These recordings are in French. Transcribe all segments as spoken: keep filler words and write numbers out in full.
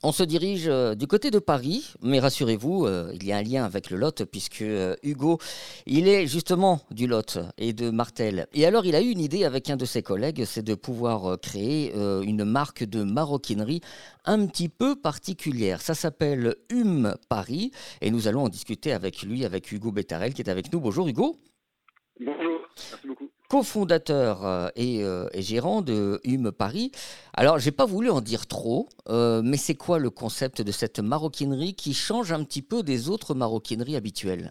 On se dirige euh, du côté de Paris, mais rassurez-vous, euh, il y a un lien avec le Lot, puisque euh, Hugo, il est justement du Lot et de Martel. Et alors, il a eu une idée avec un de ses collègues, c'est de pouvoir euh, créer euh, une marque de maroquinerie un petit peu particulière. Ça s'appelle Hume Paris, et nous allons en discuter avec lui, avec Hugo Bettarel, qui est avec nous. Bonjour Hugo. Bonjour, merci beaucoup. Cofondateur euh, et, euh, et gérant de Hume Paris. Alors, j'ai pas voulu en dire trop, euh, mais c'est quoi le concept de cette maroquinerie qui change un petit peu des autres maroquineries habituelles?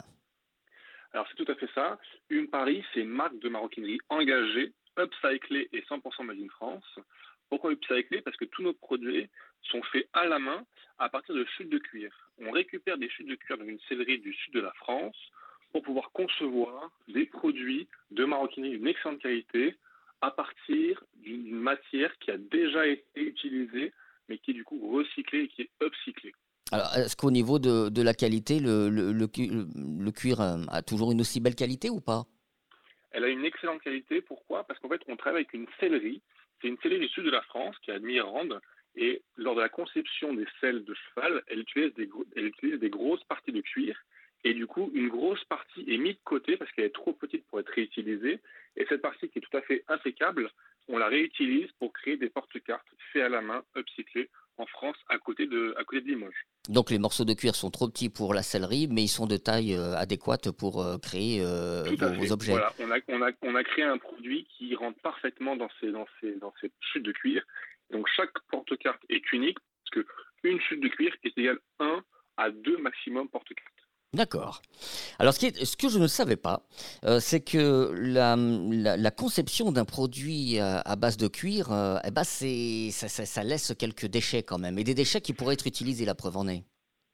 Alors c'est tout à fait ça. Une Paris, c'est une marque de maroquinerie engagée, upcyclée et cent pour cent made in France. Pourquoi upcyclée? Parce que tous nos produits sont faits à la main à partir de chutes de cuir. On récupère des chutes de cuir dans une sellerie du sud de la France pour pouvoir concevoir des produits de maroquinerie d'une excellente qualité à partir d'une matière qui a déjà été utilisée mais qui est du coup recyclée et qui est upcyclée. Alors, est-ce qu'au niveau de, de la qualité, le, le, le cu- le cuir euh, a toujours une aussi belle qualité ou pas? Elle a une excellente qualité. Pourquoi? Parce qu'en fait, on travaille avec une sellerie. C'est une sellerie du sud de la France qui est à Mirande. Et lors de la conception des selles de cheval, elle utilise des, elle utilise des grosses parties de cuir. Et du coup, une grosse partie est mise de côté parce qu'elle est trop petite pour être réutilisée. Et cette partie qui est tout à fait impeccable, on la réutilise pour créer des porte-cartes faits à la main, upcyclés, en France, à côté de, à côté de Limoges. Donc, les morceaux de cuir sont trop petits pour la sellerie, mais ils sont de taille euh, adéquate pour euh, créer euh, Tout à vos, vos fait. objets. Voilà, on a, on a, on a créé un produit qui rentre parfaitement dans ces, dans ces, dans ces chutes de cuir. Donc chaque porte-carte est unique parce que une chute de cuir est égale un à deux maximum porte-cartes. D'accord. Alors, ce, qui est- ce que je ne savais pas, euh, c'est que la, la- la conception d'un produit à, à base de cuir, euh, eh ben, c'est, ça, ça- ça laisse quelques déchets quand même, et des déchets qui pourraient être utilisés, la preuve en est.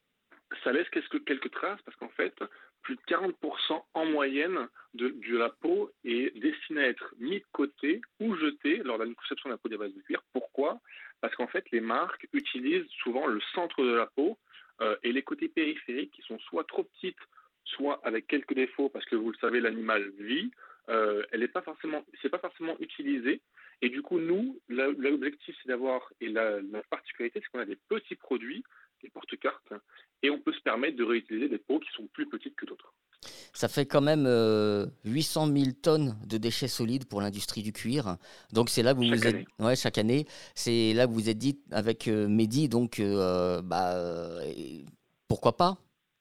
Ça laisse quelques, quelques traces parce qu'en fait, plus de quarante pour cent en moyenne de, de la peau est destinée à être mise de côté ou jetée lors de la conception d'un produit à base de cuir. Pourquoi? Parce qu'en fait, les marques utilisent souvent le centre de la peau euh, et les côtés périphériques qui sont soit trop petites, soit avec quelques défauts parce que vous le savez, l'animal vit. Euh, elle n'est pas forcément, c'est pas forcément utilisé. Et du coup, nous, l'objectif, c'est d'avoir, et la, la particularité, c'est qu'on a des petits produits, des porte-cartes, et on peut se permettre de réutiliser des peaux qui sont plus petites que d'autres. Ça fait quand même euh, huit cent mille tonnes de déchets solides pour l'industrie du cuir. Donc, c'est là que vous Chaque vous êtes, année. ouais, chaque année, c'est là que vous vous êtes dit avec euh, Mehdi, donc, euh, bah, euh, pourquoi pas?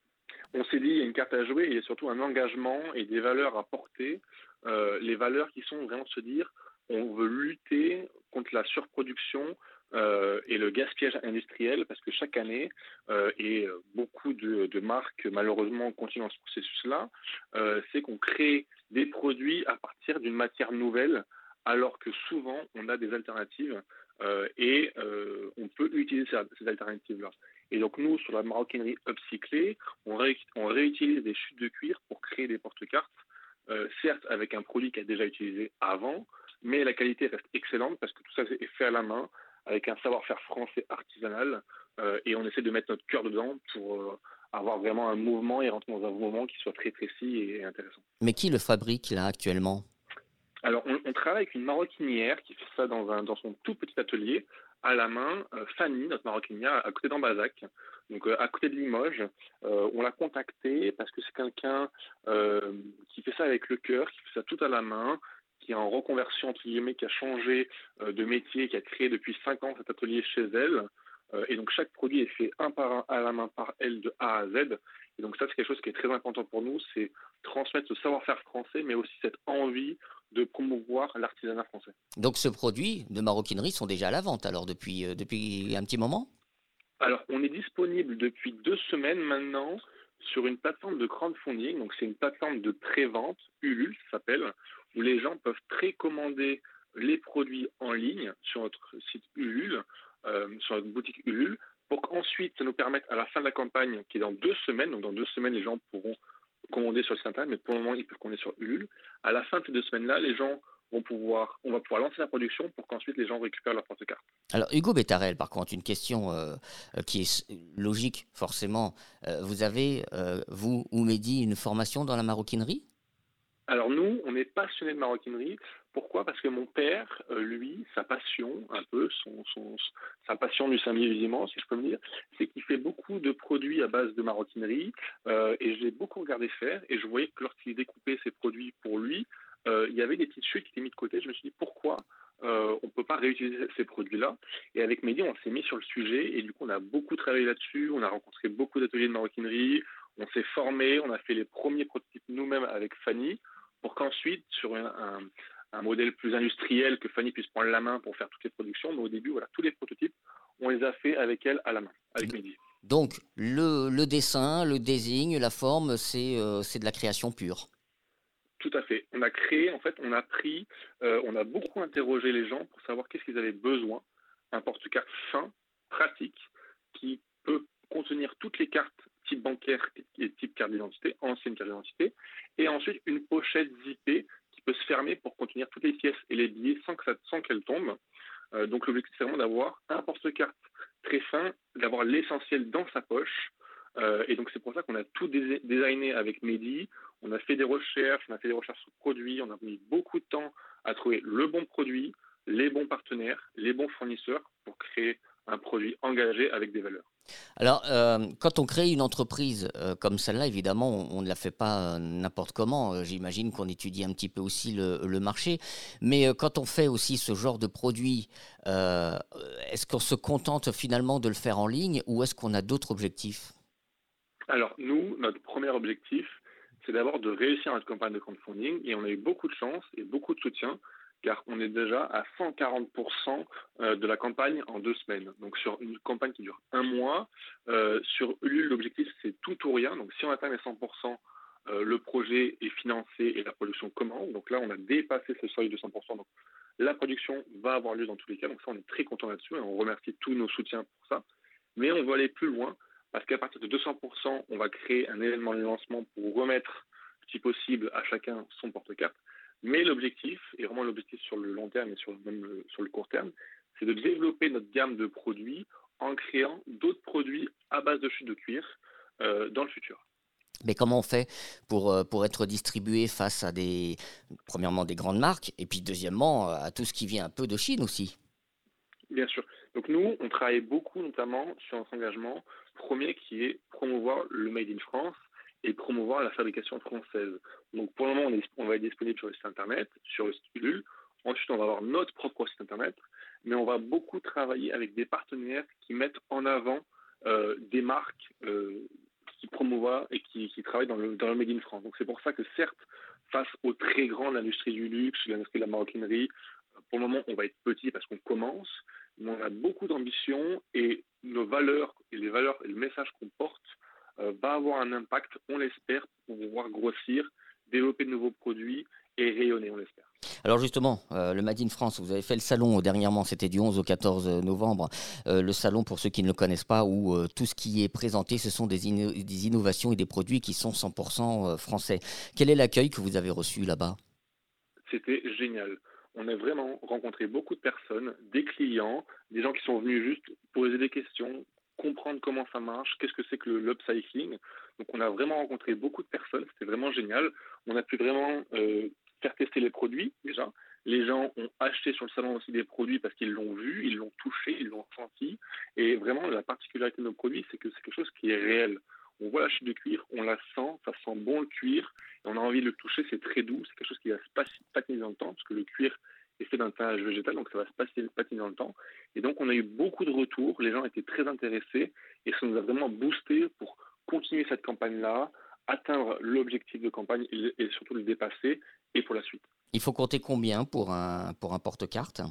On s'est dit, il y a une carte à jouer, et il y a surtout un engagement et des valeurs à porter. Euh, les valeurs qui sont vraiment de se dire, on veut lutter contre la surproduction euh, et le gaspillage industriel, parce que chaque année, euh, et beaucoup de, de marques malheureusement continuent dans ce processus-là, euh, c'est qu'on crée des produits à partir d'une matière nouvelle, alors que souvent on a des alternatives euh, et euh, on peut utiliser ces, ces alternatives-là. Et donc nous, sur la maroquinerie upcyclée, on, ré, on réutilise des chutes de cuir pour créer des porte-cartes, euh, certes avec un produit qui a déjà utilisé avant, mais la qualité reste excellente parce que tout ça est fait à la main, avec un savoir-faire français artisanal, euh, et on essaie de mettre notre cœur dedans pour euh, avoir vraiment un mouvement et rentrer dans un mouvement qui soit très précis et intéressant. Mais qui le fabrique là actuellement? Alors, on, on travaille avec une maroquinière qui fait ça dans, un, dans son tout petit atelier, à la main. Euh, Fanny, notre maroquinière, à côté d'Ambazac, donc euh, à côté de Limoges. Euh, on l'a contactée parce que c'est quelqu'un euh, qui fait ça avec le cœur, qui fait ça tout à la main, qui est en reconversion, entre guillemets, qui a changé euh, de métier, qui a créé depuis cinq ans cet atelier chez elle. Euh, et donc, chaque produit est fait un par un à la main par elle de A à Z. Et donc, ça, c'est quelque chose qui est très important pour nous, c'est transmettre ce savoir-faire français, mais aussi cette envie de promouvoir l'artisanat français. Donc, ce produit de maroquinerie sont déjà à la vente alors depuis, euh, depuis un petit moment? Alors, on est disponible depuis deux semaines maintenant sur une plateforme de crowdfunding. Donc, c'est une plateforme de pré-vente, Ulule, ça s'appelle, où les gens peuvent précommander les produits en ligne sur notre site Ulule, euh, sur notre boutique Ulule, pour qu'ensuite, ça nous permette, à la fin de la campagne, qui est dans deux semaines, donc dans deux semaines, les gens pourront commander sur le site internet, mais pour le moment, ils peuvent commander sur Ulule. À la fin de ces deux semaines-là, les gens vont pouvoir, on va pouvoir lancer la production pour qu'ensuite les gens récupèrent leur porte-carte. Alors, Hugo Bettarel, par contre, une question euh, euh, qui est s- logique, forcément. Euh, vous avez, euh, vous ou Mehdi, une formation dans la maroquinerie? Alors nous, on est passionnés de maroquinerie. Pourquoi? Parce que mon père, euh, lui, sa passion, un peu, son, son- sa passion du sablier-vivant, si je peux me dire, c'est qu'il fait beaucoup de produits à base de maroquinerie, euh, et je l'ai beaucoup regardé faire, et je voyais que lorsqu'il découpait ses produits pour lui, euh, il y avait des petites chutes qui étaient mises de côté. Je me suis dit, pourquoi euh, on ne peut pas réutiliser ces produits-là? Et avec Mehdi, on s'est mis sur le sujet, et du coup, on a beaucoup travaillé là-dessus, on a rencontré beaucoup d'ateliers de maroquinerie, on s'est formé, on a fait les premiers prototypes nous-mêmes avec Fanny, pour qu'ensuite, sur un, un un modèle plus industriel, que Fanny puisse prendre la main pour faire toutes les productions. Mais au début, voilà, tous les prototypes, on les a fait avec elle à la main, avec Mehdi. Donc, le, le dessin, le design, la forme, c'est euh, c'est de la création pure. Tout à fait. On a créé, en fait, on a pris, euh, on a beaucoup interrogé les gens pour savoir qu'est-ce qu'ils avaient besoin. Un porte-carte fin, pratique, qui peut contenir toutes les cartes type bancaire et type carte d'identité, ancienne carte d'identité, et ensuite une pochette zippée qui peut se fermer pour contenir toutes les pièces et les billets sans que ça, sans qu'elles tombent. Euh, donc l'objectif c'est vraiment d'avoir un porte-carte très fin, d'avoir l'essentiel dans sa poche. Euh, et donc c'est pour ça qu'on a tout dé- designé avec Mehdi. On a fait des recherches, on a fait des recherches sur produits, on a mis beaucoup de temps à trouver le bon produit, les bons partenaires, les bons fournisseurs pour créer un produit engagé avec des valeurs. Alors, euh, quand on crée une entreprise euh, comme celle-là, évidemment, on, on ne la fait pas euh, n'importe comment. Euh, J'imagine qu'on étudie un petit peu aussi le, le marché. Mais euh, quand on fait aussi ce genre de produit, euh, est-ce qu'on se contente finalement de le faire en ligne ou est-ce qu'on a d'autres objectifs? Alors nous, notre premier objectif, c'est d'abord de réussir notre campagne de crowdfunding et on a eu beaucoup de chance et beaucoup de soutien car on est déjà à cent quarante pour cent euh, de la campagne en deux semaines. Donc sur une campagne qui dure un mois, euh, sur Ulule, l'objectif c'est tout ou rien. Donc si on atteint les cent pour cent, euh, le projet est financé et la production commence. Donc là, on a dépassé ce seuil de cent pour cent. Donc la production va avoir lieu dans tous les cas. Donc ça, on est très content là-dessus et on remercie tous nos soutiens pour ça. Mais on veut aller plus loin parce qu'à partir de deux cents pour cent, on va créer un événement de lancement pour remettre, si possible, à chacun son porte-carte. Mais l'objectif, et vraiment l'objectif sur le long terme et sur, même le, sur le court terme, c'est de développer notre gamme de produits en créant d'autres produits à base de chute de cuir euh, dans le futur. Mais comment on fait pour, euh, pour être distribué face à des, premièrement, des grandes marques et puis deuxièmement, à tout ce qui vient un peu de Chine aussi? Bien sûr. Donc nous, on travaille beaucoup notamment sur un engagement premier qui est promouvoir le Made in France et promouvoir la fabrication française. Donc pour le moment, on, est, on va être disponible sur le site internet, sur le site Ulule. Ensuite, on va avoir notre propre site internet, mais on va beaucoup travailler avec des partenaires qui mettent en avant euh, des marques euh, qui promouvoient et qui, qui travaillent dans le, dans le Made in France. Donc c'est pour ça que certes, face aux très grands de l'industrie du luxe, de l'industrie de la maroquinerie, pour le moment, on va être petit parce qu'on commence, mais on a beaucoup d'ambition et nos valeurs et les valeurs et le message qu'on porte euh, va avoir un impact, on l'espère, pour pouvoir grossir, développer de nouveaux produits et rayonner, on l'espère. Alors justement, euh, le Made in France, vous avez fait le salon euh, dernièrement, c'était du onze au quatorze novembre. Euh, le salon, pour ceux qui ne le connaissent pas, où euh, tout ce qui est présenté, ce sont des, inno- des innovations et des produits qui sont cent pour cent euh, français. Quel est l'accueil que vous avez reçu là-bas? C'était génial. On a vraiment rencontré beaucoup de personnes, des clients, des gens qui sont venus juste poser des questions, comprendre comment ça marche, qu'est-ce que c'est que le- l'upcycling. Donc on a vraiment rencontré beaucoup de personnes, c'était vraiment génial. On a pu vraiment euh, faire tester les produits déjà. Les gens ont acheté sur le salon aussi des produits parce qu'ils l'ont vu, ils l'ont touché, ils l'ont senti. Et vraiment, la particularité de nos produits, c'est que c'est quelque chose qui est réel. On voit la chute de cuir, on la sent, ça sent bon le cuir, et on a envie de le toucher, c'est très doux, c'est quelque chose qui va se pas- patiner dans le temps, parce que le cuir est fait d'un tannage végétal, donc ça va se passer- patiner dans le temps. Et donc on a eu beaucoup de retours, les gens étaient très intéressés, et ça nous a vraiment boosté pour continuer cette campagne-là, atteindre l'objectif de campagne et, et surtout le dépasser, et pour la suite. Il faut compter combien pour un, pour un porte-carte?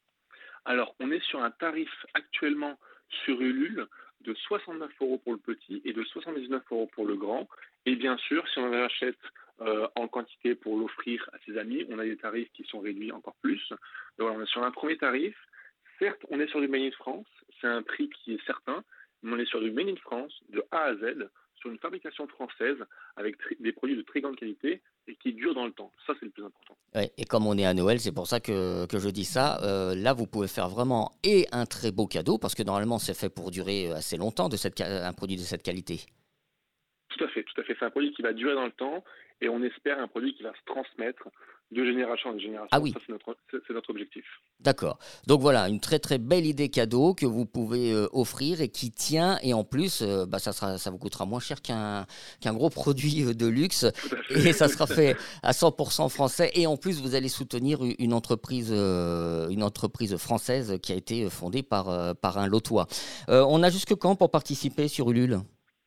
Alors, on est sur un tarif actuellement sur Ulule de soixante-neuf euros pour le petit et de soixante-dix-neuf euros pour le grand. Et bien sûr, si on en achète euh, en quantité pour l'offrir à ses amis, on a des tarifs qui sont réduits encore plus. Donc, voilà, on est sur un premier tarif. Certes, on est sur du Made in France, c'est un prix qui est certain, mais on est sur du Made in France de A à Z, sur une fabrication française avec des produits de très grande qualité et qui durent dans le temps. Ça, c'est le plus important. Ouais, et comme on est à Noël, c'est pour ça que, que je dis ça. Euh, là, vous pouvez faire vraiment et un très beau cadeau, parce que normalement, c'est fait pour durer assez longtemps de cette, ca- un produit de cette qualité. Tout à fait, tout à fait. C'est un produit qui va durer dans le temps et on espère un produit qui va se transmettre de génération en génération. Ah oui. Ça, c'est notre, c'est, c'est notre objectif. D'accord. Donc voilà, une très très belle idée cadeau que vous pouvez euh, offrir et qui tient. Et en plus, euh, bah, ça sera, ça vous coûtera moins cher qu'un qu'un gros produit euh, de luxe. Tout à fait. Et ça sera fait à cent pour cent français. Et en plus, vous allez soutenir u- une entreprise, euh, une entreprise française qui a été fondée par, euh, par un Lotois. Euh, on a jusque quand pour participer sur Ulule?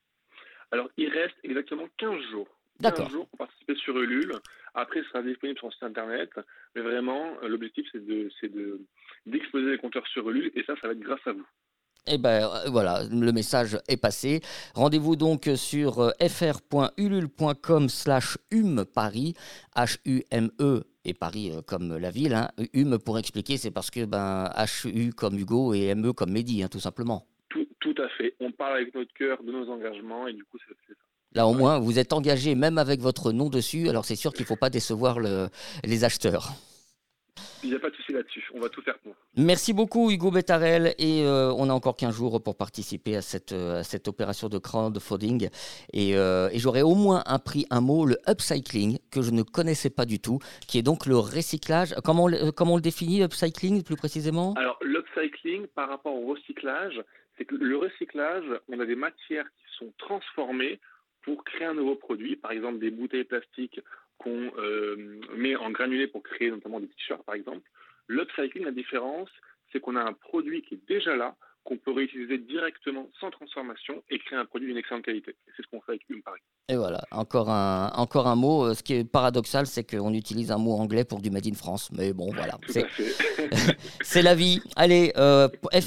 Alors, il reste exactement quinze jours. quinze D'accord. jours pour participer sur Ulule. Après, ce sera disponible sur le site internet. Mais vraiment, euh, l'objectif, c'est de, c'est de, d'exposer les compteurs sur Ulule. Et ça, ça va être grâce à vous. Et ben euh, voilà, le message est passé. Rendez-vous donc sur euh, fr.ulule.com slash humeparis, H U M E et Paris euh, comme la ville. Hein. Hume pour expliquer, c'est parce que ben, H U comme Hugo et M E comme Mehdi, hein, tout simplement. Tout, tout à fait. On parle avec notre cœur de nos engagements et du coup, c'est, c'est ça. Là au Pareil. moins, vous êtes engagé même avec votre nom dessus, alors c'est sûr qu'il ne faut pas décevoir le- les acheteurs. Il n'y a pas de souci là-dessus. On va tout faire pour. Merci beaucoup Hugo Bettarel et euh, on a encore quinze jours pour participer à cette, euh, à cette opération de crowdfunding et, euh, et j'aurais au moins appris un mot, le upcycling, que je ne connaissais pas du tout, qui est donc le recyclage. Comment on, le- comment on le définit, upcycling plus précisément? Alors, l'upcycling, par rapport au recyclage, c'est que le recyclage, on a des matières qui sont transformées pour créer un nouveau produit. Par exemple, des bouteilles plastiques qu'on euh, met en granulés pour créer notamment des t-shirts, par exemple. L'upcycling, la différence, c'est qu'on a un produit qui est déjà là, qu'on peut réutiliser directement sans transformation et créer un produit d'une excellente qualité. Et c'est ce qu'on fait avec Hume Paris. Et voilà, encore un, encore un mot. Euh, Ce qui est paradoxal, c'est qu'on utilise un mot anglais pour du Made in France. Mais bon, voilà, Tout c'est à fait. c'est la vie. Allez, euh,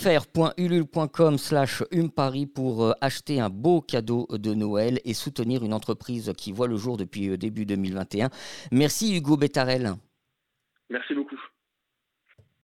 fr.ulule.com slash humeparis pour euh, acheter un beau cadeau de Noël et soutenir une entreprise qui voit le jour depuis euh, début deux mille vingt et un. Merci Hugo Bettarel. Merci beaucoup.